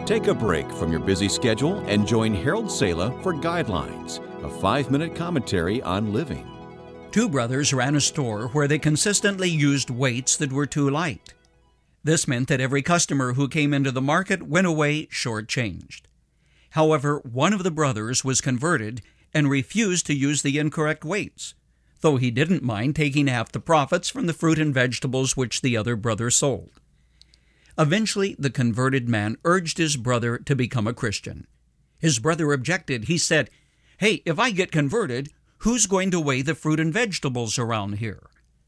Take a break from your busy schedule and join Harold Sala for Guidelines, a 5-minute commentary on living. Two brothers ran a store where they consistently used weights that were too light. This meant that every customer who came into the market went away shortchanged. However, one of the brothers was converted and refused to use the incorrect weights, though he didn't mind taking half the profits from the fruit and vegetables which the other brother sold. Eventually, the converted man urged his brother to become a Christian. His brother objected. He said, "Hey, if I get converted, who's going to weigh the fruit and vegetables around here?"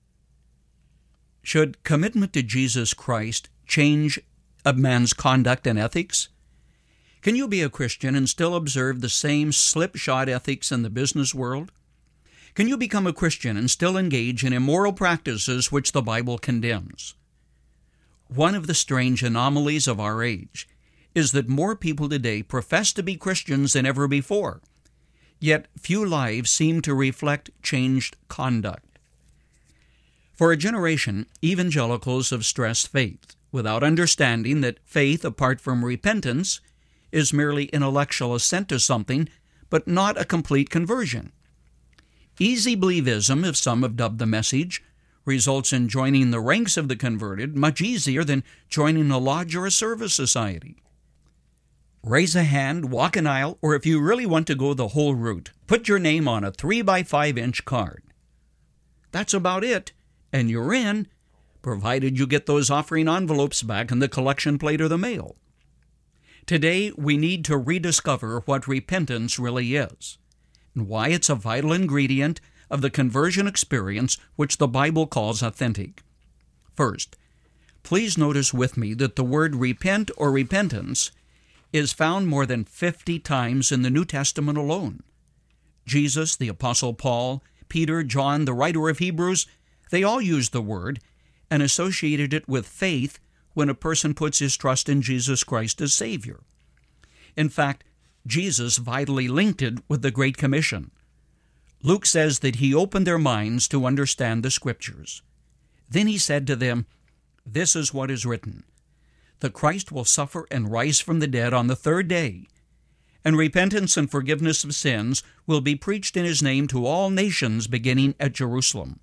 Should commitment to Jesus Christ change a man's conduct and ethics? Can you be a Christian and still observe the same slipshod ethics in the business world? Can you become a Christian and still engage in immoral practices which the Bible condemns? One of the strange anomalies of our age is that more people today profess to be Christians than ever before, yet few lives seem to reflect changed conduct. For a generation, evangelicals have stressed faith, without understanding that faith apart from repentance is merely intellectual assent to something, but not a complete conversion. Easy believism, as some have dubbed the message, results in joining the ranks of the converted much easier than joining a lodge or a service society. Raise a hand, walk an aisle, or if you really want to go the whole route, put your name on a 3x5-inch card. That's about it, and you're in, provided you get those offering envelopes back in the collection plate or the mail. Today, we need to rediscover what repentance really is, and why it's a vital ingredient of the conversion experience which the Bible calls authentic. First, please notice with me that the word repent or repentance is found more than 50 times in the New Testament alone. Jesus, the Apostle Paul, Peter, John, the writer of Hebrews, they all used the word and associated it with faith when a person puts his trust in Jesus Christ as Savior. In fact, Jesus vitally linked it with the Great Commission. Luke says that he opened their minds to understand the Scriptures. Then he said to them, "This is what is written, the Christ will suffer and rise from the dead on the third day, and repentance and forgiveness of sins will be preached in his name to all nations beginning at Jerusalem."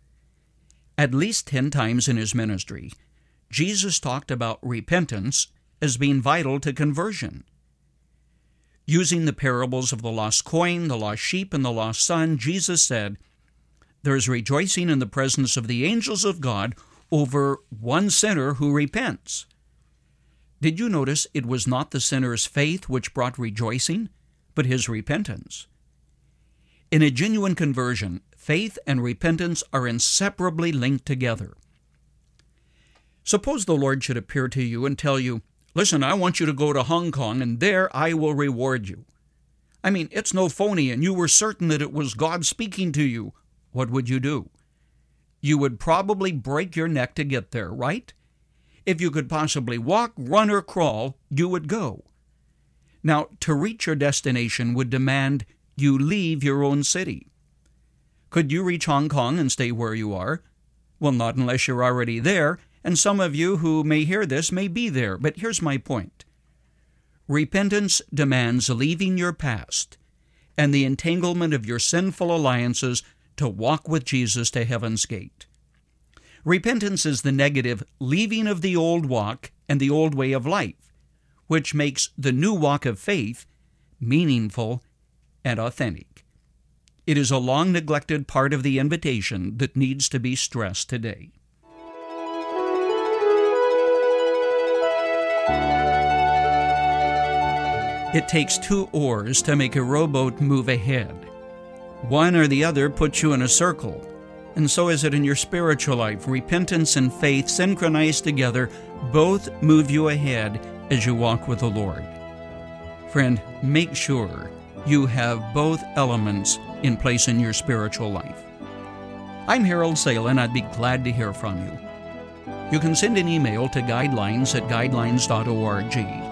At least 10 times in his ministry, Jesus talked about repentance as being vital to conversion. Using the parables of the lost coin, the lost sheep, and the lost son, Jesus said, "There is rejoicing in the presence of the angels of God over one sinner who repents." Did you notice it was not the sinner's faith which brought rejoicing, but his repentance? In a genuine conversion, faith and repentance are inseparably linked together. Suppose the Lord should appear to you and tell you, "Listen, I want you to go to Hong Kong, and there I will reward you." I mean, it's no phony, and you were certain that it was God speaking to you. What would you do? You would probably break your neck to get there, right? If you could possibly walk, run, or crawl, you would go. Now, to reach your destination would demand you leave your own city. Could you reach Hong Kong and stay where you are? Well, not unless you're already there, and some of you who may hear this may be there, but here's my point. Repentance demands leaving your past and the entanglement of your sinful alliances to walk with Jesus to heaven's gate. Repentance is the negative leaving of the old walk and the old way of life, which makes the new walk of faith meaningful and authentic. It is a long-neglected part of the invitation that needs to be stressed today. It takes 2 oars to make a rowboat move ahead. One or the other puts you in a circle, and so is it in your spiritual life. Repentance and faith synchronized together both move you ahead as you walk with the Lord. Friend, make sure you have both elements in place in your spiritual life. I'm Harold Sala, and I'd be glad to hear from you. You can send an email to guidelines@guidelines.org.